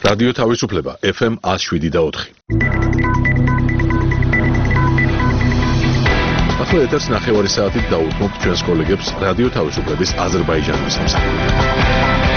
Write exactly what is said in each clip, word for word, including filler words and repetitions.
რადიო თავისუფლება ეფ ემ one oh seven და four. ახლა ეთერს ნახევარი საათით დაუთმობთ ჩვენს კოლეგებს რადიო თავისუფლების აზერბაიჯანის სამსახურში.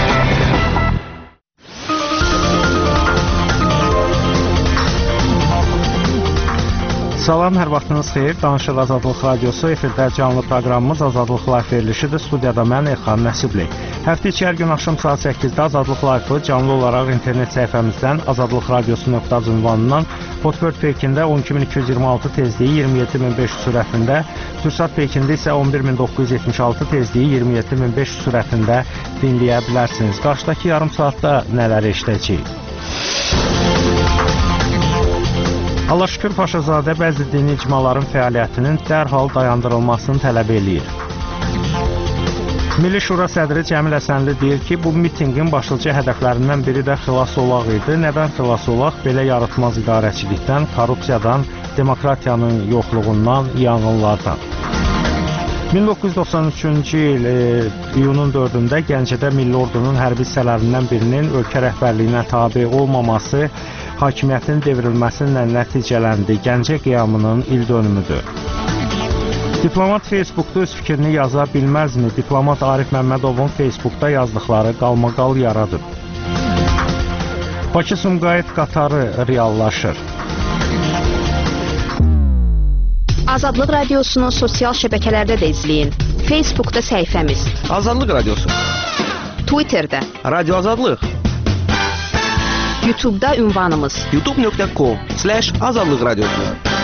Salam, hər vaxtınız xeyir. Danışıq Azadlıq Radiosu efirdə canlı proqramımız Azadlıq Live verilişidir. Studiyada mən Elxan Nəsibli. Həftə içi hər gün axşam saat səkkizdə Azadlıq Live-ı canlı olaraq internet səhifəmizdən azadlıq radiosu nöqtə az ünvanından Hotbird Pekində on iki min iki yüz iyirmi altı tezliyi iyirmi yeddi min beş yüz sürətində, Türksat Pekində isə on bir min doqquz yüz yetmiş altı tezliyi iyirmi yeddi min beş yüz sürətində dinləyə bilərsiniz. Qarşıdakı yarım saatda nələr eşidəcəyik? Allah şükür Paşazadə bəzi dini icmaların fəaliyyətinin dərhal dayandırılmasını tələb eləyir. Milli Şura sədri Cəmil Həsənli deyir ki, bu mitinqin başlıca hədəflərindən biri də xilas olaq idi. Nədən xilas olaq? Belə yaratmaz idarəçilikdən, korrupsiyadan, demokratiyanın yoxluğundan, yanğınlardan. min doqquz yüz doxsan üçüncü il e, iyunun dördündə Gəncədə Milli Ordunun hərbi hissələrindən birinin ölkə rəhbərliyinə tabe olmaması hakimiyyətin devrilməsinə nəticələndi. Gəncə qiyamının ildönümüdür. Diplomat Facebookda öz fikrini yaza bilməzmi? Diplomat Arif Məmmədovun Facebookda yazdıqları qalmaqal yaradıb. Bakı-Sumqayıt qatarı reallaşır. Azadlıq Radiosunu sosial şəbəkələrdə də izləyin. Facebookda səhifəmiz Azadlıq Radiosu, Twitterdə Radio Azadlıq, YouTube'da ünvanımız youtube nöqtə com slash azadlıq radiosu.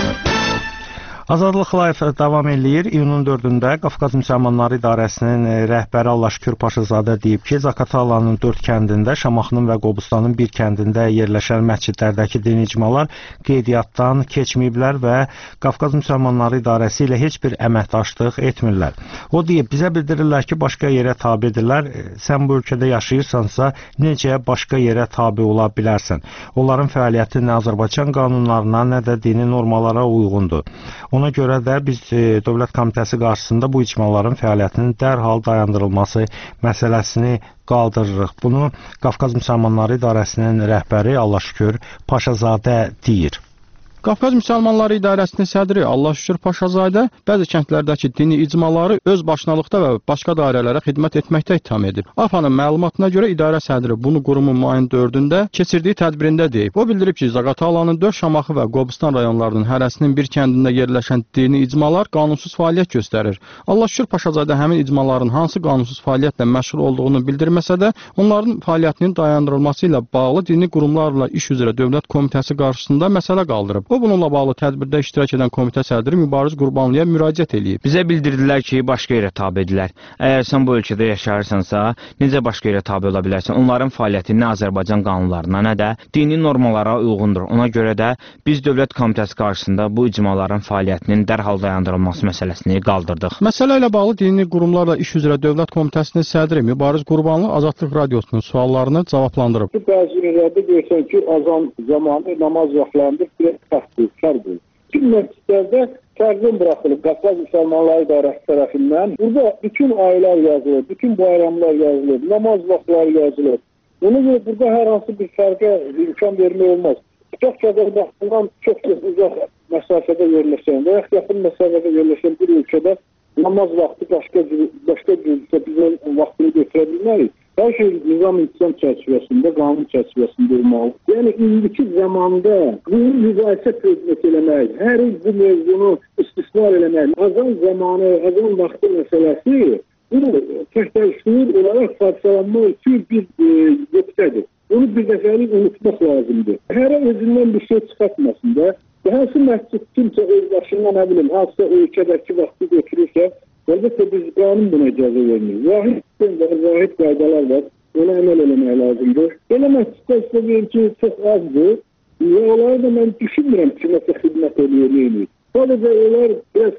Azadlıq Live davam eləyir. İyunun dördündə Qafqaz Müsəlmanları İdarəsinin rəhbəri Allah şükür Paşazadə deyib ki, Zaqatalanın dörd kəndində, Şamaxının və Qobustanın bir kəndində yerləşən məscidlərdəki dini icmalar qeydiyyatdan keçməyiblər və Qafqaz Müsəlmanları İdarəsi ilə heç bir əməkdaşlıq etmirlər. O deyib, bizə bildirirlər ki, başqa yerə tabedirlər. Sən bu ölkədə yaşayırsansa, necə başqa yerə tabe ola bilərsən? Onların fəaliyyəti nə Azərbaycan qanunlarına, nə də dini normalara uyğundur. Ona görə də biz e, Dövlət Komitəsi qarşısında bu icmaların fəaliyyətinin dərhal dayandırılması məsələsini qaldırırıq. Bunu Qafqaz Müsəlmanları İdarəsinin rəhbəri Allah şükür Paşazadə deyir. Qafqaz Müsəlmanları İdarəsinin sədri Allah şükür Paşazadə bəzi kəndlərdəki dini icmaları öz başınalıqda və başqa dairələrə xidmət etməkdə ittiham edib. A F A-nın məlumatına görə idarə sədri bunu qurumun mayın dördündə keçirdiyi tədbirində deyib. O bildirib ki, Zaqatalanın dörd Şamaxı və Qobustan rayonlarının hərəsinin bir kəndində yerləşən dini icmalar qanunsuz fəaliyyət göstərir. Allah şükür Paşazadə həmin icmaların hansı qanunsuz fəaliyyətlə məşğul olduğunu bildirməsə də, onların fəaliyyətinin dayandırılması ilə bağlı dini qurumlarla iş üzrə Dövlət Komitəsi qarşısında məsələ qaldırıb. O bununla bağlı tədbirdə iştirak edən komitə sədri Mübariz Qurbanlıya müraciət edib. Bizə bildirdilər ki, başqa yerə tabedirlər. Əgər sən bu ölkədə yaşayırsansa, necə başqa yerə tabe ola bilərsən? Onların fəaliyyəti nə Azərbaycan qanunlarına, nə də dini normalara uyğundur. Ona görə də biz Dövlət Komitəsi qarşısında bu icmaların fəaliyyətinin dərhal dayandırılması məsələsini qaldırdıq. Məsələ ilə bağlı dini qurumlarla iş üzrə Dövlət Komitəsinin sədri Mübariz Qurbanlı Azadlıq Radiosunun suallarını cavablandırıb. Bəzi yerlərdə görsən ki, azan zamanı namaz vaxtlarında bir fərqdir. Bütün məscidlərdə fərqin buraxılıb Qafqaz Müsəlmanları İdarəsi tərəfindən. Burada bütün aylar yazılır, bütün bayramlar yazılır, namaz vaxtları yazılır. Ona görə burada hər hansı bir fərqə imkan vermək olmaz. Çox Azərbaycandan çox uzaq məsafədə yerləşən və yaxın məsafədə yerləşən bir ölkədə namaz vaxtı başqa başqa cürsə biz vaxtını götürə bilmərik. Hər şey nizam intizam çərçivəsində, qanun çərçivəsində olmalı. Yəni, indiki zamanda bunu müzakirə tədqiq eləmək, hər il bu mövzunu istismar eləmək, azan zamanı, azan vaxtı məsələsi bunu təhtəşkil olaraq parçalanmaq üçün bir e, nöqtədir. Bunu bir dəfəlik unutmaq lazımdır. Hərə özündən bir şey çıxartmasın da. Hansı məscid kimsə öz başından, nə bilim, hansısa ölkədəki vaxtı götürürsə, əlbəttə biz qanun buna icazə vermir. Vahid, vahid qaydalar var, ona əməl eləmək lazımdır. Belə məsciddə istəyir ki, çox azdır. Və onları da mən düşünmürəm ki, nəsə xidmət eləyir. Sadəcə onlar biraz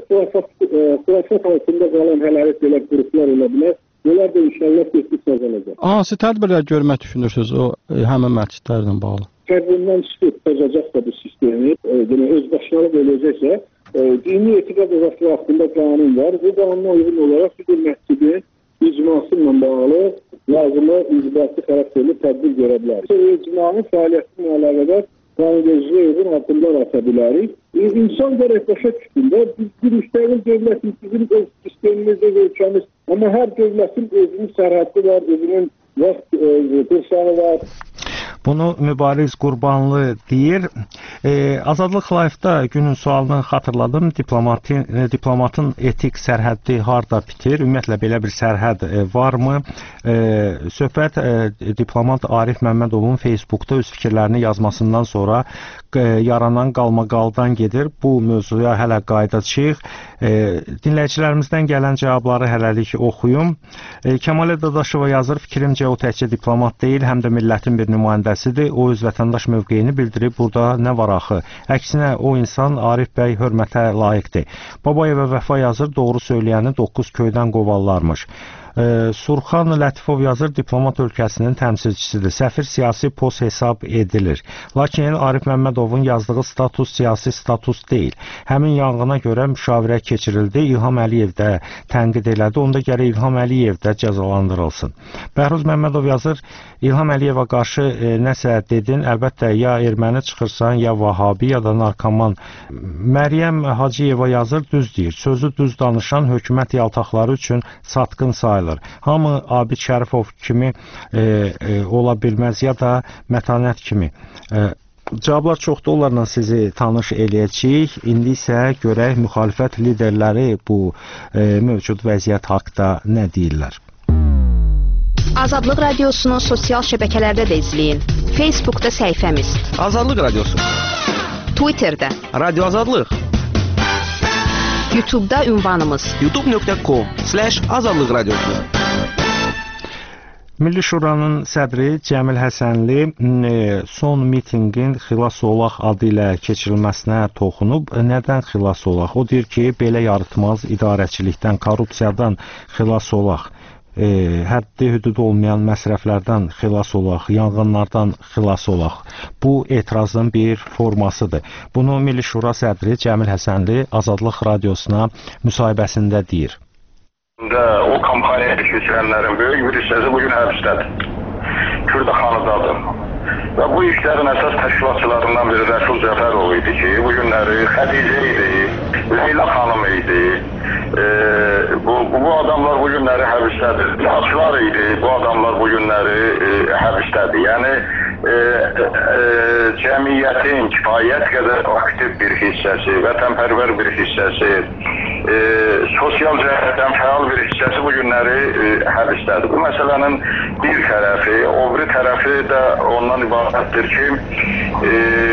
xilafat altında qalan hələlik belə qruplar ola bilər. Onlar da inşallah tezlik azalacaq. Hansı tədbirlər görmək düşünürsünüz o e, həmin məscidlərlə bağlı? Tədbirindən çıxacaq da bu sistemi, e, öz başına böləcəksə, e, dini etiqad özəsi haqqında qanun var. Bu qanuna uyğun olaraq bir məscidin icması ilə bağlı yazılı, icbati xarakterli tədbir görə bilərik. Icmanın fəaliyyəti ilə əlaqədar qanunvericiyə uyğun addımlar ata bilərik. İnsan gərək başa düşdündə biz bir müstəqil dövlətin bizim öz sistemimiz, öz ölkəmiz, amma hər dövlətin özünün sərhəddi var, özünün vaxt qırsanı var. Bunu Mübariz Qurbanlı deyir. E, Azadlıq Live-da günün sualını xatırladım. Diplomatin, e, diplomatın etik sərhəddi harda bitir? Ümumiyyətlə belə bir sərhəd e, varmı? E, söhbət e, diplomat Arif Məmmədovun Facebookda öz fikirlərini yazmasından sonra e, yaranan qalmaqaldan gedir. Bu mövzuya hələ qayıdacağıq. E, dinləyicilərimizdən gələn cavabları hələlik oxuyum. E, Kəmalə Dadaşova yazır, fikrimcə o təkcə diplomat deyil, həm də millətin bir nümayəndəsidir. O öz vətəndaş mövqeyini bildirib. Burada nə var axı? Əksinə o insan Arif bəy hörmətə layiqdir. Babayeva Vəfa yazır, doğru söyləyəni doqquz köydən qovarlarmış. Ee, Surxan Lətifov yazır, diplomat ölkəsinin təmsilçisidir. Səfir siyasi post hesab edilir. Lakin Arif Məmmədovun yazdığı status siyasi status deyil. Həmin yanğına görə müşavirə keçirildi. İlham Əliyev də tənqid elədi. Onda gərək İlham Əliyev də cəzalandırılsın. Bəhruz Məmmədov yazır, İlham Əliyevə qarşı e, nəsə dedin, əlbəttə ya erməni çıxırsan, ya vahabi, ya da narkoman. Məryəm Hacıyeva yazır, düz deyir. Sözü düz danışan hökumət yaltaqları üçün satqın sayılır. Hamı Abid Şərifov kimi e, e, ola bilməz, ya da mətanət kimi. E, cavablar çoxdur, onlarla sizi tanış eləyəcəyik. İndi isə görək müxalifət liderləri bu e, mövcud vəziyyət haqqında nə deyirlər. Azadlıq Radiosunu sosial şəbəkələrdə də izləyin. Facebookda səhifəmiz, Azadlıq Radiosu, Twitterdə, Radio Azadlıq, YouTube'da ünvanımız youtube nöqtə com slash azadlıq radiosu. Milli Şuranın sədri Cəmil Həsənli son mitinqin xilas olaq adı ilə keçirilməsinə toxunub. Nədən xilas olaq? O deyir ki, belə yaratmaz idarəçilikdən, korrupsiyadan xilas olaq. E, həddi hüdudu olmayan məsrəflərdən xilas olaq, yanğınlardan xilas olaq. Bu etirazın bir formasıdır. Bunu Milli Şura sədri Cəmil Həsənli Azadlıq Radiosuna müsahibəsində deyir. O kampaniyaya keçirənlərin böyük bir hissəsi bugün həbsdədir. Kürdəxanadadır. Və bu işlərin əsas təşkilatçılarından biri Rəsul Cəfərov idi ki, bu günləri Xədicə idi, Leyla xanım idi. E, bu, bu adamlar bu günləri həbsdədir. Açlar idi, bu adamlar bu günləri e, həbsdədir. Yəni e, e, cəmiyyətin kifayət qədər aktiv bir hissəsi, vətənpərvər bir hissəsi, e, sosial cəhətdən fəal bir hissəsi bu günləri e, həbsdədir. Bu məsələnin bir tərəfi, o biri tərəfi də ondan ibarətdir ki, e,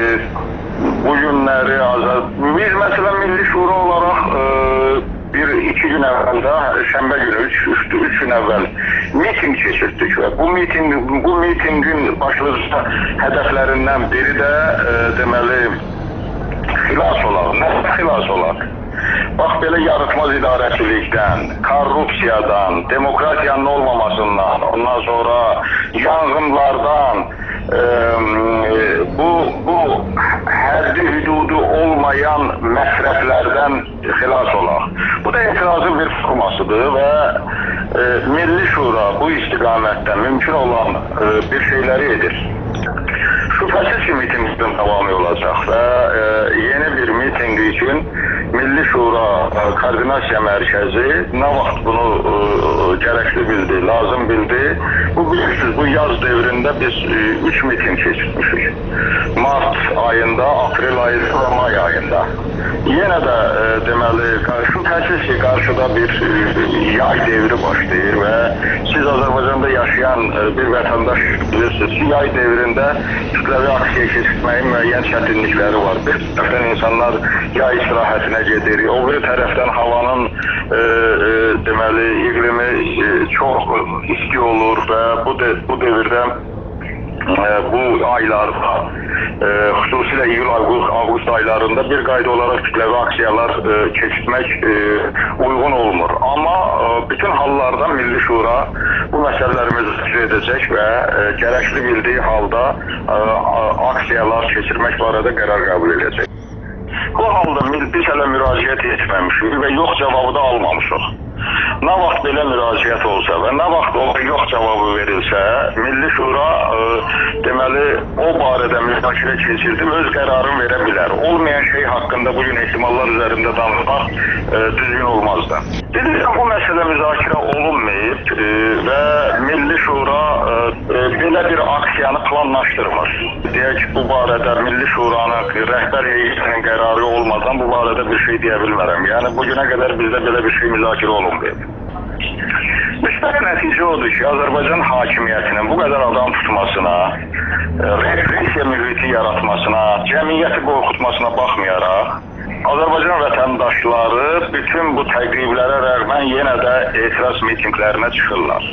bu günləri azad... Biz məsələn Milli Şura olaraq e, bir iki gün əvvəldə, şənbə günü, üç, üç, üç gün əvvəl miting keçirdik və bu miting, bu mitingin başlıca hədəflərindən biri də e, deməli xilas olaq. Nəsə xilas olaq? Bax, belə yaratmaz idarəçilikdən, korrupsiyadan, demokratiyanın olmamasından, ondan sonra yanğınlardan, e, bu, bu həddi hüdudu olmayan məsrəflərdən xilas olaq. Bu da etirazın bir formasıdır və e, Milli Şura bu istiqamətdə mümkün olan e, bir şeyləri edir. Şübhəsiz ki, mitingin davamı olacaq və e, yeni bir miting üçün Milli Şura e, Koordinasiya Mərkəzi nə vaxt bunu e, gərəkli bildi, lazım bildi. Bu bilirsiniz, bu yaz devrində biz e, üç miting keçirmişik. Mart ayında, aprel ayında və may ayında. Yenə də e, deməli, şübhəsiz ki, qarşıda bir e, yay devri başlayır və siz Azərbaycanda yaşayan e, bir vətəndaş bilirsiniz ki, yay devrində kütləvi aksiya keçirtməyin müəyyən çətinlikləri var. Bir tərəfdən insanlar yay istirahətinə gedir, o bir tərəfdən havanın e, e, deməli, iqlimi e, çox isti olur və bu, de, bu devirdə e, bu aylarda e, xüsusilə iyul, avqust aylarında bir qayda olaraq kütləvi aksiyalar e, keçirtmək e, uyğun olmur. Amma e, bütün hallarda Milli Şura bu məsələlərimizi fikir edəcək və e, gərəkli bildiyi halda e, aksiyalar keçirmək barədə qərar qəbul edəcək. Bu halda biz hələ müraciət etməmişik və yox cavabı da almamışıq. nə vaxt belə müraciət olsa və nə vaxt o yox cavabı verilsə, Milli Şura ə, deməli o barədə müzakirə keçirdib öz qərarını verə bilər. Olmayan şey haqqında bugün ehtimallar üzərində danışmaq ə, düzgün olmazdı. Dedirəm, bu məsələ müzakirə olunmayıb ə, və Milli Şura ə, ə, belə bir aksiyanı planlaşdırmır. Deyək ki, bu barədə Milli Şuranın rəhbər heyətinin qərarı olmadan bu barədə bir şey deyə bilmərəm. Yəni bugünə qədər bizdə belə bir şey müzakirə olunmayıb. Müsbət nəticə odur ki, Azərbaycan hakimiyyətinin bu qədər adam tutmasına, repressiya mühiti yaratmasına, cəmiyyəti qorxutmasına baxmayaraq, Azərbaycan vətəndaşları bütün bu təqriblərə rəğmən yenə də etiraz mitinglərinə çıxırlar.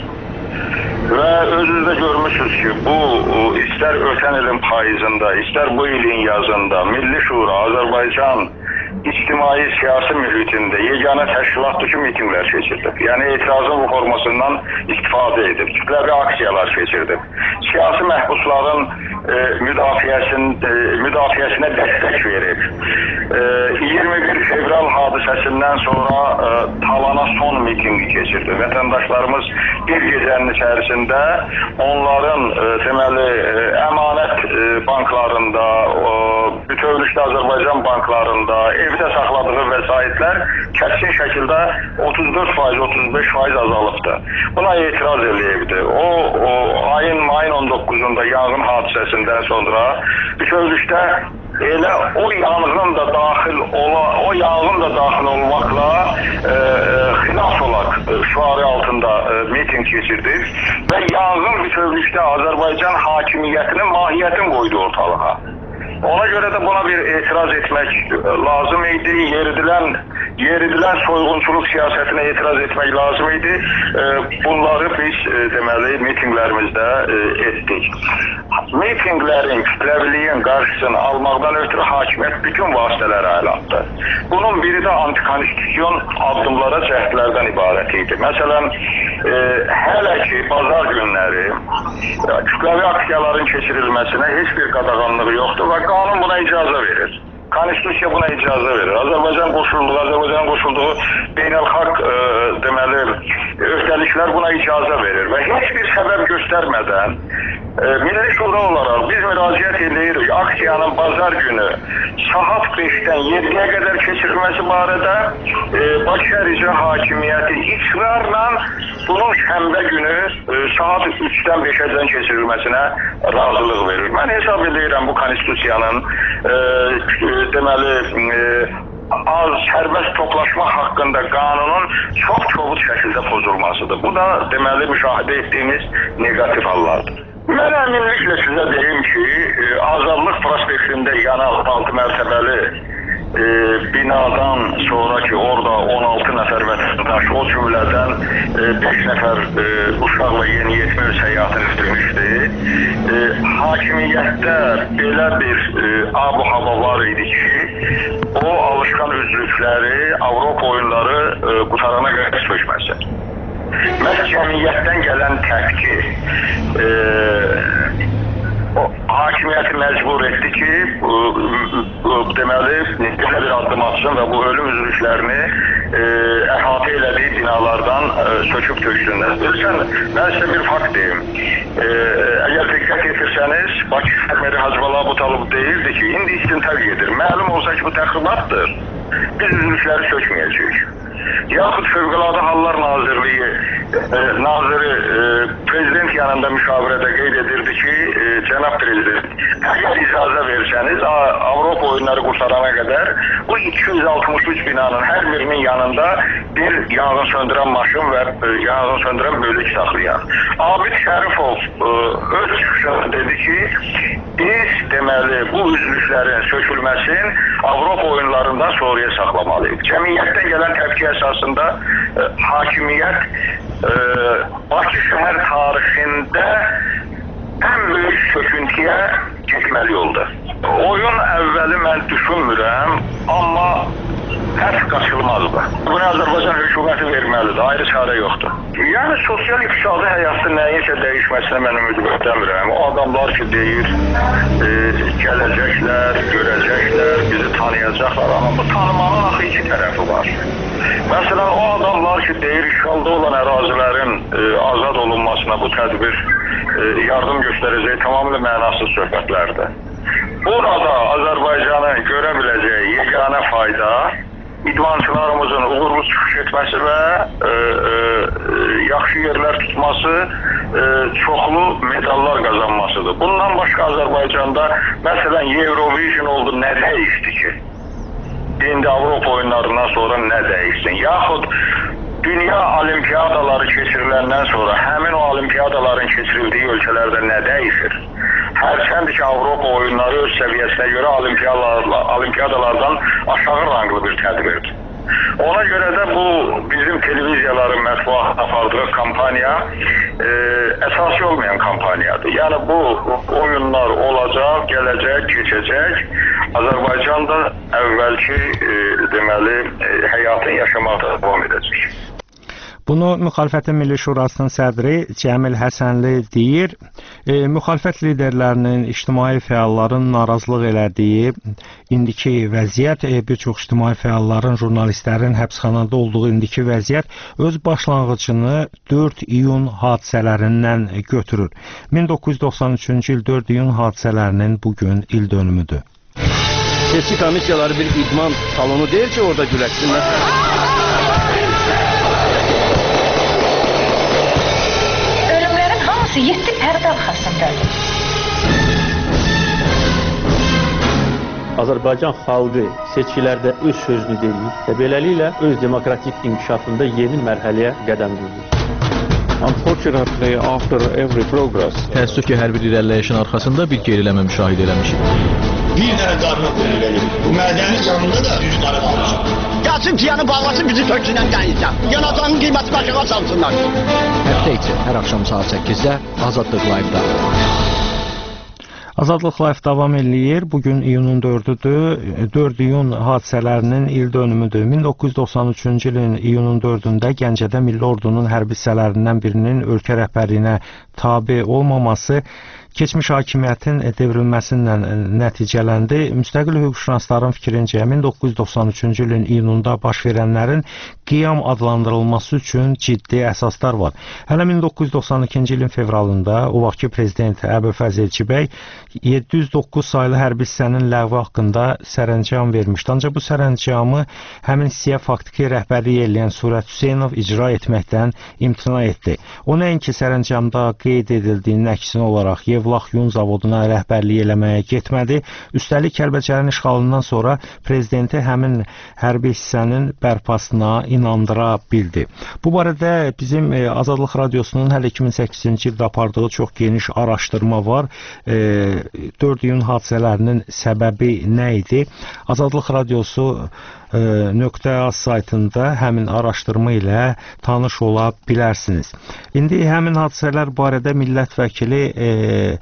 Və özünüz də görmüşsünüz ki, bu istər ötən ilin payızında, istər bu ilin yazında Milli Şura Azərbaycan ictimai siyasi mühitində yeganə təşkilatdır ki, mitinglər keçirdib. Yəni etirazın bu formasından istifadə edib, kütləvi aksiyalar keçirdib. Siyasi məhbusların e, müdafiəsin, e, müdafiəsinə dəstək verib. E, iyirmi bir fevral hadisəsindən sonra e, talana son mitingi keçirdi. Vətəndaşlarımız bir gecənin içərisində onların e, deməli e, əmanət e, banklarında, e, bütövlükdə Azərbaycan banklarında, evdə saxladığı vəsaitlər kəskin şəkildə otuz dörd faiz, otuz beş faiz azalıbdır. Buna etiraz edildi. O, o ayın mayın on doqquzunda yanğın hadisəsindən sonra bütövlükdə elə o yanğın da daxil ola, o yanğın da daxil olmaqla e, xilas olaq şüarı altında e, miting keçirdik və yanğın bütövlükdə Azərbaycan hakimiyyətinin mahiyyətini qoydu ortalığa. Ona görə də buna bir etiraz etmək lazım idi. Yeridilən, yeridilən soyğunçuluq siyasətinə etiraz etmək lazım idi. Bunları biz deməli mitinglərimizdə etdik. Mitinglərin, kütləviliyin qarşısını almaqdan ötürü hakimiyyət bütün vasitələrə əl atdı. Bunun biri də antikonstitusyon addımlara cəhdlərdən ibarət idi. Məsələn, e, hələ ki bazar günləri kütləvi aksiyaların keçirilməsinə heç bir qadağanlığı yoxdur və qanun buna icazə verir. Konstitusiya buna icazə verir. Azərbaycan qoşulduğu, Azərbaycan qoşulduğu beynəlxalq e, deməli öhdəliklər buna icazə verir və heç bir səbəb göstərmədən e, Milli Şura olaraq biz müraciət edirik aksiyanın bazar günü saat beşdən yeddiyə qədər keçirilməsi barədə e, Bakı Şəhər İcra Hakimiyyəti israrla bunun şənbə günü e, saat üçdən beşədən keçirilməsinə razılıq verir. Mən hesab edirəm bu konstitusiyanın e, deməli e, az sərbəst toplaşma haqqında qanunun çox kobud şəkildə pozulmasıdır. Bu da deməli müşahidə etdiyimiz negativ hallardır. Mən əminliklə sizə deyim ki, e, Azadlıq prospektində yanan altı mərtəbəli e, binadan sonra ki, orada on altı nəfər vətəndaş, o cümlədən e, beş nəfər e, uşaqla yeniyetmə öz həyatını itirmişdi. E, hakimiyyətdə belə bir e, ab-hava var idi ki, o alışqan üzvlükləri Avropa oyunları e, qutarana qədər sökməsi. Məhz cəmiyyətdən gələn təpki e, o, hakimiyyəti məcbur etdi ki, e, e, deməli, belə bir addım atsın və bu ölüm üzvlüklərini e, əhatə elədiyi binalardan e, söküb töksünlər. Bilsən, mən sizə bir fakt deyim. E, əgər diqqət etirsəniz, Bakı Fərmeri Hacıbala Abutalov deyirdi ki, indi istintaq edir. Məlum olsa ki, bu təxribatdır. Biz üzvlükləri sökməyəcəyik. Yaxud Fövqəladə Hallar Nazirliyi e, naziri e, prezident yanında müşavirədə qeyd edirdi ki, e, cənab prezident, əgər icazə versəniz, Avropa oyunları qurtarana qədər bu iki yüz altmış üç binanın hər birinin yanında bir yanğın söndürən maşın və e, yanğın söndürən bölük saxlayan. Abid Şərifov e, öz çıxışında dedi ki, biz deməli bu üzvlüklərin sökülməsini Avropa oyunlarından sonraya saxlamalıyıq. Cəmiyyətdən gələn təpki əsasında e, hakimiyyət e, Bakı şəhər tarixində ən böyük söküntüyə getməli oldu. Oyun əvvəli mən düşünmürəm, amma Hətta qaçılmazdır. Bunu Azərbaycan hökuməti verməlidir, ayrı çarə yoxdur. Yəni sosial-iqtisadi həyatda nəyinsə dəyişməsinə mən ümid göstərmirəm. O adamlar ki deyir, e, gələcəklər, görəcəklər, bizi tanıyacaqlar, amma bu tanımanın axı iki tərəfi var. Məsələn, o adamlar ki deyir, işğalda olan ərazilərin e, azad olunmasına bu tədbir e, yardım göstərəcək tamamilə mənasız söhbətlərdir. Burada Azərbaycanın görə biləcəyi yeganə fayda idmançılarımızın uğurlu çıxış etməsi və e, e, yaxşı yerlər tutması, e, çoxlu medallar qazanmasıdır. Bundan başqa Azərbaycanda məsələn Eurovision oldu, nə dəyişdi ki? İndi Avropa oyunlarından sonra nə dəyişsin? Yaxud dünya olimpiyadaları keçiriləndən sonra həmin o olimpiyadaların keçirildiyi ölkələrdə nə dəyişir? Hərçənd ki, Avropa oyunları öz səviyyəsinə görə olimpiyadalardan aşağı ranglı bir tədbirdir. Ona görə də bu bizim televiziyaların mətbuat apardığı kampaniya e, əsası olmayan kampaniyadır. Yəni bu oyunlar olacaq, gələcək, keçəcək. Azərbaycan da əvvəlki e, deməli e, həyatın yaşamaqda davam edəcək. Bunu Müxalifətin Milli Şurasının sədri Cəmil Həsənli deyir. E, müxalifət liderlərinin, ictimai fəalların narazılıq elədiyi indiki vəziyyət, e, bir çox ictimai fəalların, jurnalistlərin həbsxanada olduğu indiki vəziyyət öz başlanğıcını dörd iyun hadisələrindən götürür. min doqquz yüz doxsan üçüncü il dörd iyun hadisələrinin bugün il dönümüdür. Seçki komissiyaları bir idman salonu deyil ki, orada güləşsinlər. yeddi pərdə arxasındadır. Azərbaycan xalqı seçkilərdə öz sözünü deyir və beləliklə öz demokratik inkişafında yeni mərhələyə qədəm qoyur. Unfortunately, after every progress, təəssüf ki, hər bir irəliləyişin arxasında bir geriləmə müşahidə eləmişik. Bir dənə qarına qoyulur. Bu mədəni canında da düz qarı qalmışıq. Gəlsin ki, yanı bağlasın bizi tökündən dəyilsən. Yanacanın qiyməti başına çalsınlar. Həftə içi hər axşam saat səkkizdə Azadlıq Live-da. Azadlıq Live davam eləyir. Bugün iyunun dördüdür. dörd iyun hadisələrinin il dönümüdür. min doqquz yüz doxsan üçüncü ilin iyunun dördündə Gəncədə Milli Ordunun hərbi hissələrindən birinin ölkə rəhbərliyinə tabe olmaması keçmiş hakimiyyətin devrilməsindən nəticələndi. Müstəqil hüquqşünasların fikrincə min doqquz yüz doxsan üçüncü ilin iyununda baş verənlərin qiyam adlandırılması üçün ciddi əsaslar var. Hələ min doqquz yüz doxsan ikinci ilin fevralında o vaxtki prezident Əbülfəz Elçibəy yeddi yüz doqquz saylı hərbi hissənin ləğvi haqqında sərəncam vermişdi. Ancaq bu sərəncamı həmin hissəyə faktiki rəhbərlik edən Surət Hüseynov icra etməkdən imtina etdi. O nəinki sərəncamda qeyd edildiyinin əksinə olaraq Yevlax yun zavoduna rəhbərlik eləməyə getmədi. Üstəlik Kəlbəcərin işğalından sonra prezidenti həmin hərbi hissənin bərpasına inandıra bildi. Bu barədə bizim e, Azadlıq Radiosunun hələ iki min səkkizinci ildə apardığı çox geniş araşdırma var. E, dörd iyun hadisələrinin səbəbi nə idi? Azadlıq Radiosu e, .az saytında həmin araşdırma ilə tanış ola bilərsiniz. İndi həmin hadisələr barədə millət vəkili e,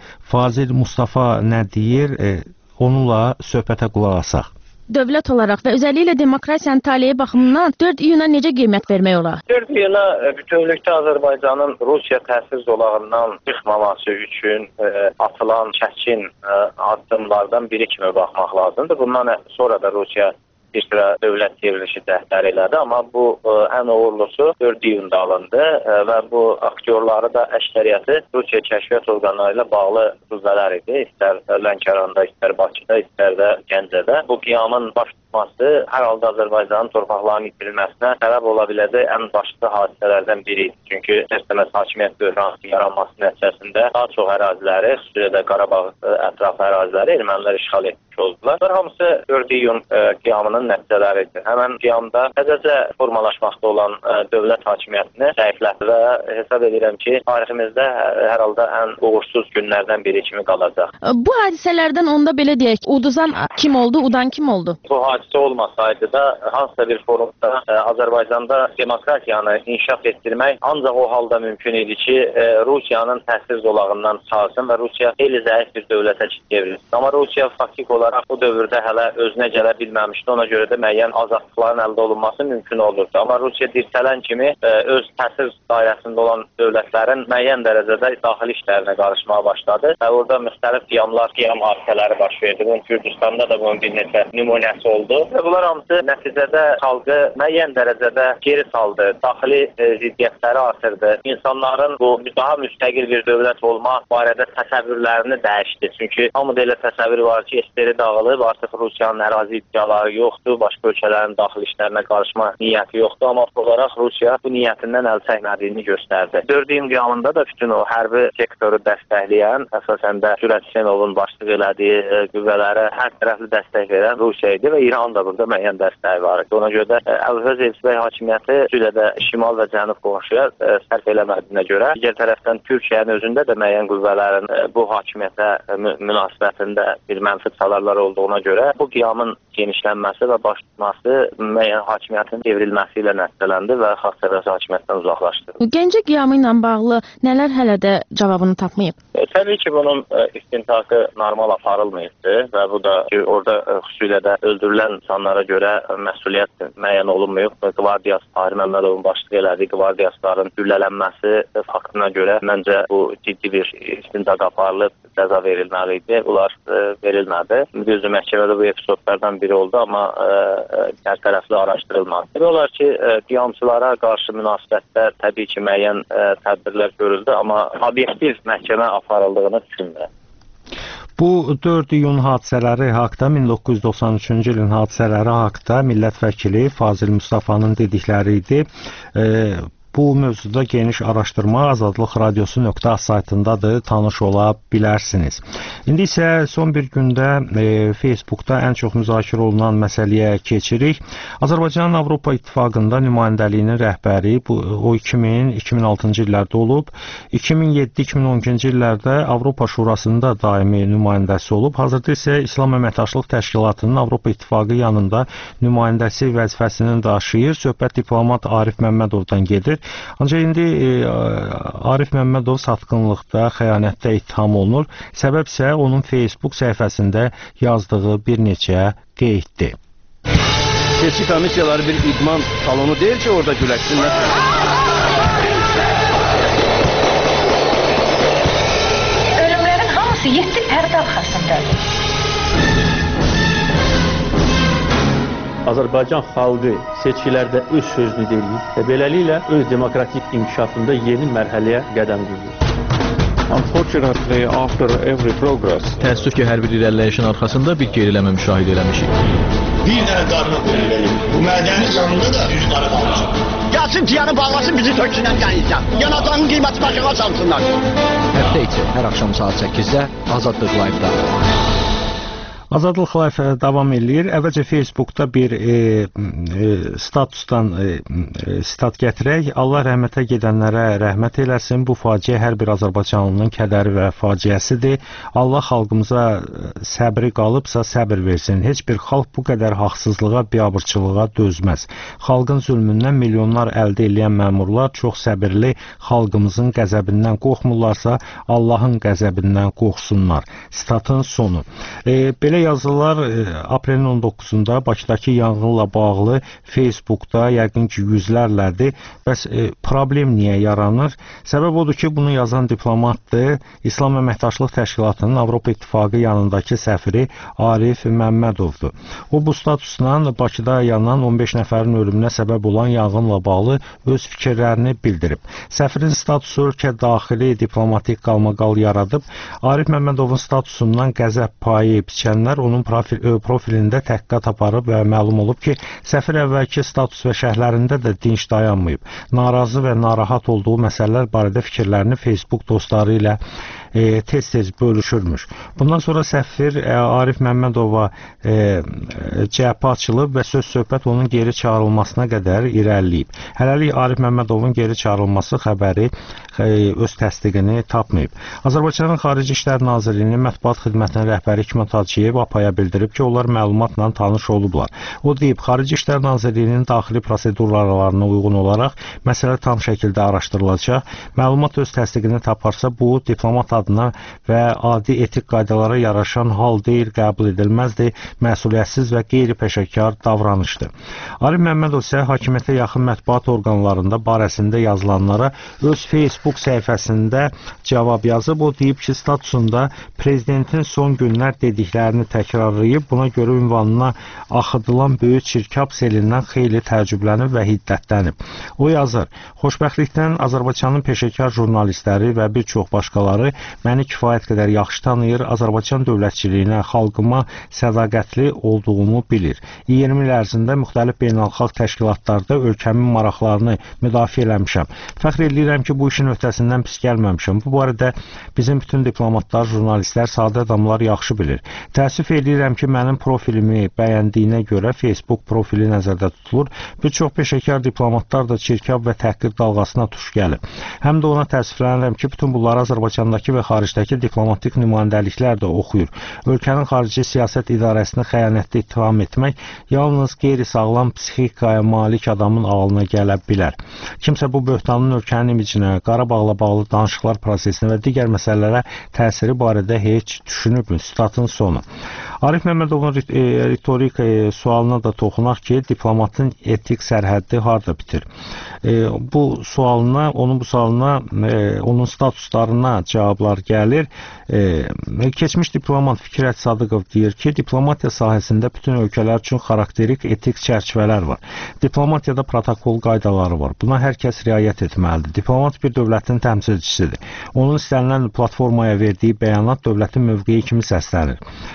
Fazil Mustafa nə deyir? E, onunla söhbətə qulaq asaq. Dövlət olaraq və özəlliklə demokratiyanın taleyi baxımından dörd iyuna necə qiymət vermək olar? dörd iyuna bütövlükdə Azərbaycanın Rusiya təsir zolağından çıxmaması üçün e, atılan çətin e, addımlardan biri kimi baxmaq lazımdır. Bundan sonra da Rusiya bir sıra dövlət yerilişi dəhdər elədi, amma bu ə, ən uğurlusu dörd iyunda alındı ə, və bu aktyorları da əksəriyyəti Rusiya kəşfiyyat orqanları ilə bağlı qüvvələr idi. İstər Lənkəranda, istər Bakıda, istər də Gəncədə. Bu qiyamın baş tutması hər halda Azərbaycanın torpaqlarının itirilməsinə səbəb ola biləcək ən başlı hadisələrdən biri idi. Çünki istəməz hakimiyyət böhranının yaranması nəticəsində daha çox əraziləri, xüsusilə də Qarabağ ətrafı əraziləri ermənilər işğal etmiş oldular. Bunlar hamısı dörd iyun ə, qiyamının nəticələridir. Həmən qiyamda təzəcə formalaşmaqda olan ə, dövlət hakimiyyətini zəiflətdi və hesab edirəm ki, tariximizdə hər halda ən uğursuz günlərdən biri kimi qalacaq. Bu hadisələrdən onda belə deyək, uduzan kim oldu, udan kim oldu? Bu hadise olmasaydı da hansısa bir forumda e, Azərbaycanda demokratiyanı inkişaf etdirmək ancaq o halda mümkün idi ki, e, Rusiyanın təsir zolağından çıxarsın və Rusiya xeyli zəif bir dövlətə çevrilsin. Amma Rusiya faktiki olaraq bu dövrdə hələ özünə gələ bilməmişdi. Ona görə də müəyyən azadlıqların əldə olunması mümkün olurdu. Amma Rusiya dirçələn kimi e, öz təsir dairəsində olan dövlətlərin müəyyən dərəcədə daxili işlərinə qarışmağa başladı və orada müxtəlif qiyamlar, qiyam hadisələri baş verdi. Bunun Kürdistanda da bunun bir neçə nümunəsi oldu və bunlar hamısı nəticədə xalqı müəyyən dərəcədə geri saldı. Daxili e, ziddiyyətləri artırdı. İnsanların bu daha müstəqil bir dövlət olma barədə təsəvvürlərini dəyişdi. Çünki hamıda elə təsəvvür var ki, S S R dağılıb, artıq Rusiyanın ərazi iddiaları yoxdur, başqa ölkələrin daxili işlərinə qarışma niyyəti yoxdur. Amma olaraq Rusiya bu niyyətindən əl çəkmədiyini göstərdi. dörd iyun qiyamında da bütün o hərbi sektoru dəstəkləyən, əsasən də Cürət Hüseynovun başçılıq elədiyi e, qüvvələrə hər tərəfli dəstək verən Rusiya idi və İran da burada müəyyən dəstəyi var idi. Ona görə də e, Əbülfəz Elçibəy hakimiyyəti xüsusilə də şimal və cənub qonşuya e, sərf eləmədiyinə görə, digər tərəfdən Türkiyənin özündə də müəyyən qüvvələrin e, bu hakimiyyətə e, münasibətində bir mənfi çalarlar olduğuna görə bu qiyamın genişlənməsi və baş tutması müəyyən hakimiyyətin devrilməsi ilə nəticələndi və xalqsevərsi hakimiyyətdən uzaqlaşdırıldı. Gəncə qiyamı ilə bağlı nələr hələ də cavabını tapmayıb? E, təbii ki, bunun e, istintaqı normal aparılmayıbdı və bu da ki, orada e, xüsusilə də öldürülən insanlara görə e, məsuliyyət müəyyən olunmayıb. Qvardiyas Tahir Məmmədovun başçılıq elədiyi qvardiyasların güllələnməsi e, faktına görə məncə bu ciddi bir istintaq aparılıb, cəza verilməli idi. Bunlar e, verilmədi. Düzdür, məhkəmədə bu epizodlardan biri oldu, amma hər tərəfli araşdırılmadı. Demək olar ki, e, qiyamçılara qarşı münasibətdə təbii ki, müəyyən e, tədbirlər görüldü, amma obyektiv məhkəmə aparıldığını düşünmürəm. Bu dörd iyun hadisələri haqda, min doqquz yüz doxsan üçüncü ilin hadisələri haqda millət vəkili Fazil Mustafanın dedikləri idi. E, Bu mövzuda geniş araşdırma azadlıq radiosu nöqtə az saytındadır, tanış ola bilərsiniz. İndi isə son bir gündə e, Facebookda ən çox müzakirə olunan məsələyə keçirik. Azərbaycanın Avropa İttifaqında nümayəndəliyinin rəhbəri bu, o iki min iki min altıncı illərdə olub. iki min yeddi iki min on ikinci illərdə Avropa Şurasında daimi nümayəndəsi olub. Hazırda isə İslam Əməkdaşlıq Təşkilatının Avropa İttifaqı yanında nümayəndəsi vəzifəsini daşıyır. Söhbət diplomat Arif Məmmədovdan gedir. Ancaq indi e, Arif Məmmədov satqınlıqda, xəyanətdə ittiham olunur. Səbəb isə onun Facebook səhifəsində yazdığı bir neçə qeyddir. Seçki komissiyaları bir idman salonu deyil ki, orada güləşsinlər. Ölümlərin hamısı yeddi pərdə arxasındadır. Azərbaycan xalqı seçkilərdə öz sözünü deyir və beləliklə öz demokratik inkişafında yeni mərhələyə qədəm qoyur. Unfortunately, after every progress, təəssüf ki, hər bir irəliləyişin arxasında bir geriləmə müşahidə eləmişik. Bir dənə qarnı verelim. Bu mədənin yanında da yüz qarı qalacaq. Gəlsin tiyanı bağlasın, bizi töksünən gələcək. Yanacağın qiyməti başına çalsınlar. Həftə içi hər axşam saat səkkizdə Azadlıq Live-da. Azadlıq Live davam edir. Əvvəlcə Facebookda bir e, e, statusdan e, e, stat gətirək. Allah rəhmətə gedənlərə rəhmət eləsin. Bu faciə hər bir Azərbaycanlının kədəri və faciəsidir. Allah xalqımıza səbri qalıbsa səbr versin. Heç bir xalq bu qədər haqsızlığa, biabırçılığa dözməz. Xalqın zülmündən milyonlar əldə edən məmurlar çox səbirli, xalqımızın qəzəbindən qorxmurlarsa, Allahın qəzəbindən qorxsunlar. Statın sonu. E, belə yazılar e, aprelin on doqquzunda Bakıdakı yanğınla bağlı Facebookda yəqin ki yüzlərlədir. Bəs e, problem niyə yaranır? Səbəb odur ki, bunu yazan diplomatdır. İslam Əməkdaşlıq Təşkilatının Avropa İttifaqı yanındakı səfiri Arif Məmmədovdur. O bu statusla Bakıda yanan on beş nəfərin ölümünə səbəb olan yanğınla bağlı öz fikirlərini bildirib. Səfirin statusu ölkə daxili diplomatik qalmaqal yaradıb. Arif Məmmədovun statusundan qəzəb payı biçənlər onun profil, profilində təhqiqat aparıb və məlum olub ki, səfir əvvəlki status və şərhlərində də dinc dayanmayıb. Narazı və narahat olduğu məsələlər barədə fikirlərini Facebook dostları ilə e, tez-tez bölüşürmüş. Bundan sonra səfir e, Arif Məmmədova e, cəhbə açılıb və söz-söhbət onun geri çağırılmasına qədər irəliləyib. Hələlik Arif Məmmədovun geri çağırılması xəbəri e, öz təsdiqini tapmayıb. Azərbaycanın Xarici İşlər Nazirliyinin mətbuat xidmətinin rəhbəri Hikmət Hacıyev APAya bildirib ki, onlar məlumatla tanış olublar. O deyib, Xarici İşlər Nazirliyinin daxili prosedurlarına uyğun olaraq məsələ tam şəkildə araşdırılacaq. Məlumat öz təsdiqini taparsa, bu diplomat adına və adi etik qaydalara yaraşan hal deyil, qəbul edilməzdir, məsuliyyətsiz və qeyri-peşəkar davranışdır. Arif Məmmədov isə hakimiyyətə yaxın mətbuat orqanlarında barəsində yazılanlara öz Facebook səhifəsində cavab yazıb. O deyib ki, statusunda prezidentin son günlər dediklərini təkrarlayıb, buna görə ünvanına axıdılan böyük çirkab selindən xeyli təəccüblənib və hiddətlənib. O yazır, xoşbəxtlikdən Azərbaycanın peşəkar jurnalistləri və bir çox başqaları məni kifayət qədər yaxşı tanıyır, Azərbaycan dövlətçiliyinə, xalqıma sədaqətli olduğumu bilir. iyirmi il ərzində müxtəlif beynəlxalq təşkilatlarda ölkəmin maraqlarını müdafiə eləmişəm. Fəxr edirəm ki, bu işin öhdəsindən pis gəlməmişəm. Bu barədə bizim bütün diplomatlar, jurnalistlər, sadə adamlar yaxşı bilir. Təəssüf edirəm ki, mənim profilimi bəyəndiyinə görə Facebook profili nəzərdə tutulur. Bir çox peşəkar diplomatlar da çirkab və təhqir dalğasına tuş gəlib. Həm də ona təəssüflənirəm ki, bütün bunları Azərbaycandakı və xaricdəki diplomatik nümayəndəliklər də oxuyur. Ölkənin xarici siyasət idarəsini xəyanətlə ittiham etmək yalnız qeyri-sağlam psixikaya malik adamın ağlına gələ bilər. Kimsə bu böhtanın ölkənin imicinə, Qarabağla bağlı danışıqlar prosesinə və digər məsələlərə təsiri barədə heç düşünübmü? Statın sonu. Arif Məmmədovun ritorik e, sualına da toxunaq ki, diplomatın etik sərhəddi harda bitir? E, bu sualına, onun bu sualına, e, onun statuslarına cavablar gəlir. E, keçmiş diplomat Fikrət Sadıqov deyir ki, diplomatiya sahəsində bütün ölkələr üçün xarakterik etik çərçivələr var. Diplomatiyada protokol qaydaları var. Buna hər kəs riayət etməlidir. Diplomat bir dövlətin təmsilçisidir. Onun istənilən platformaya verdiyi bəyanat dövlətin mövqeyi kimi səslənir.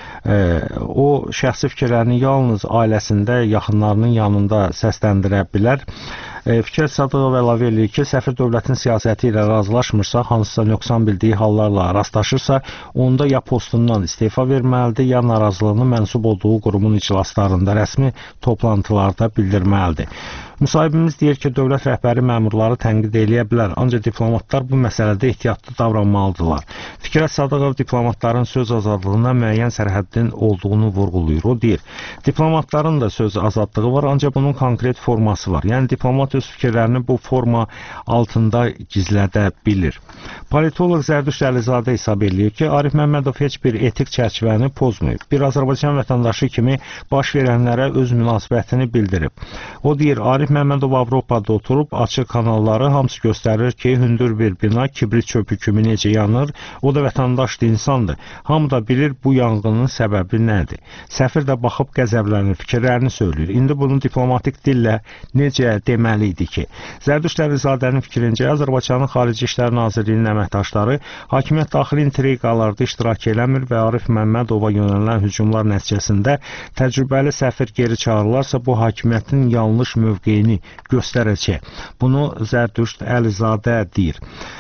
O şəxsi fikirlərini yalnız ailəsində, yaxınlarının yanında səsləndirə bilər. Fikrət Sadıqov əlavə edir ki, səfir dövlətin siyasəti ilə razılaşmırsa, hansısa nöqsan bildiyi hallarla rastlaşırsa, onda ya postundan istefa verməlidir, ya narazılığını mənsub olduğu qurumun iclaslarında, rəsmi toplantılarda bildirməlidir. Müsahibimiz deyir ki, dövlət rəhbəri məmurları tənqid eləyə bilər, ancaq diplomatlar bu məsələdə ehtiyatlı davranmalıdırlar. Fikrət Sadıqov diplomatların söz azadlığına müəyyən sərhəddin olduğunu vurğulayır. O deyir, diplomatların da söz azadlığı var, ancaq bunun konkret forması var. Yəni, diplomat öz fikirlərini bu forma altında gizlədə bilir. Politolog Zərdüşt Əlizadə hesab edir ki, Arif Məmmədov heç bir etik çərçivəni pozmayıb. Bir Azərbaycan vətəndaşı kimi baş verənlərə öz münasibətini bildirib. O deyir, Arif Məmmədov Avropada oturub, açıq kanalları hamısı göstərir ki, hündür bir bina kibrit çöpü kimi necə yanır, o da vətəndaşdır, insandır. Hamı da bilir bu yanğının səbəbi nədir. Səfir də baxıb qəzəblənir, fikirlərini söyləyir. İndi bunu diplomatik dillə necə deməli idi ki? Zərdüşt Əlizadənin fikrincə, Azərbaycanın Xarici İşlər Nazirliyinin əməkdaşları hakimiyyət daxili intriqalarda iştirak eləmir və Arif Məmmədova yönələn hücumlar nəticəsində təcrübəli səfir geri çağırılarsa, bu hakimiyyətin yanlış mövqeyini göstərəcək. Bunu Zərdüşt Əlizadə deyir.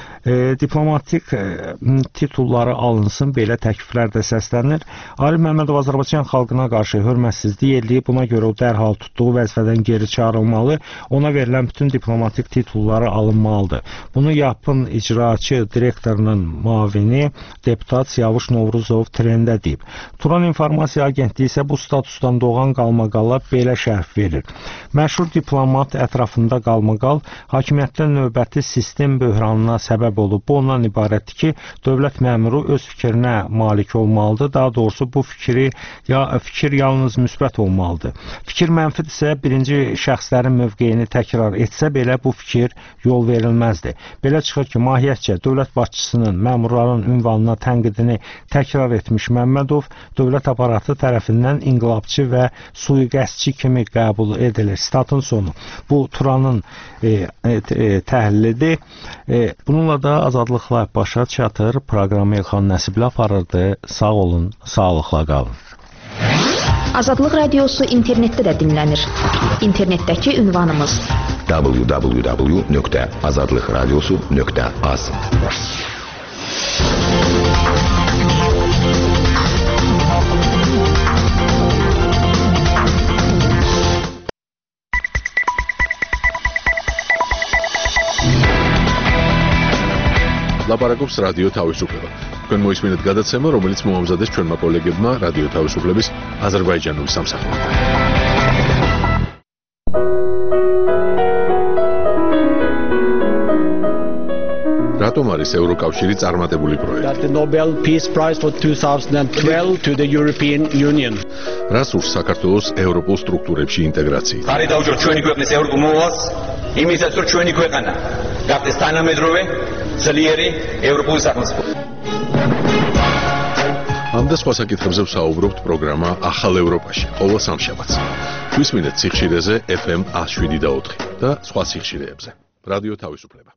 E, diplomatik e, titulları alınsın, belə təkliflər də səslənir. Arif Məmmədov Azərbaycan xalqına qarşı hörmətsizlik eləyib, buna görə o dərhal tutduğu vəzifədən geri çağırılmalı, ona verilən bütün diplomatik titulları alınmalıdır. Bunu yapın icraçı direktorunun müavini deputat Siyavuş Novruzov trendə deyib. Turan İnformasiya Agentliyi isə bu statusdan doğan qalmaqala belə şərh verir. Məşhur diplomat ətrafında qalmaqal hakimiyyətdən növbəti sistem böhranına səbəb olub. Bu ondan ibarətdir ki, dövlət məmuru öz fikrinə malik olmalıdır. Daha doğrusu bu fikri ya fikir yalnız müsbət olmalıdır. Fikir mənfidirsə, birinci şəxslərin mövqeyini təkrar etsə belə bu fikir yol verilməzdir. Belə çıxır ki, mahiyyətcə dövlət başçısının məmurların ünvanına tənqidini təkrar etmiş Məmmədov dövlət aparatı tərəfindən inqilabçı və sui-qəsdçi kimi qəbul edilir. Statın sonu. Bu Turanın e, e, e, təhlilidir. E, bununla da azadlıqla başa çatır. Proqramı İlxan Nəsibli aparırdı. Sağ olun, sağlıqla qalın. Azadlıq Radiosu internetdə də dinlənir. İnternetdəki ünvanımız w w w nöqtə azadlıq radiosu nöqtə az. ლაპარაკობს რადიო თავისუფლება. თქვენ მოისმინეთ გადაცემა, რომელიც მოამზადეს ჩვენმა კოლეგებმა რადიო თავისუფლების აზერბაიჯანული სამსახურიდან. რატომ არის ევროკავშირი წარმატებული პროექტი? The Nobel Peace Prize for twenty twelve to the European Union. რას ურს საქართველოს ევროპულ სტრუქტურებში ინტეგრაცია? ხარი დაუჭიროთ ჩვენი ქვეყნის ევროპულ მოვალს, იმისაც რომ ჩვენი ქვეყანა გახდეს თანამედროვე, ძლიერი ევროპული სახელმწიფო. ამ და სხვა საკითხებზე ვსაუბრობთ პროგრამა ახალ ევროპაში, ყოველ სამშაბათს. გვისმინეთ სიხშირეზე ეფ ემ one oh seven და ოთხი და სხვა სიხშირეებზე. რადიო თავისუფლება.